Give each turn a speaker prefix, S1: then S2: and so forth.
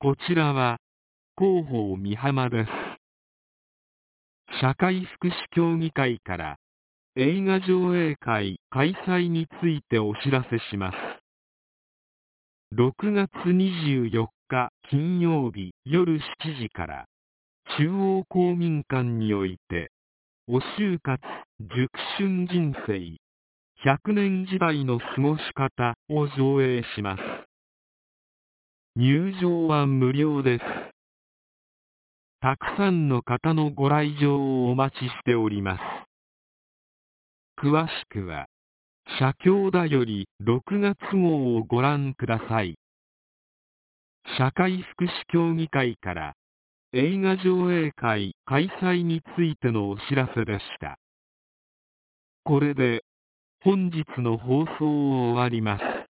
S1: こちらは広報美浜です。社会福祉協議会から映画上映会開催についてお知らせします。6月24日金曜日夜7時から中央公民館においてお就活熟春人生100年時代の過ごし方を上映します。入場は無料です。たくさんの方のご来場をお待ちしております。詳しくは社協だより6月号をご覧ください。社会福祉協議会から映画上映会開催についてのお知らせでした。これで本日の放送を終わります。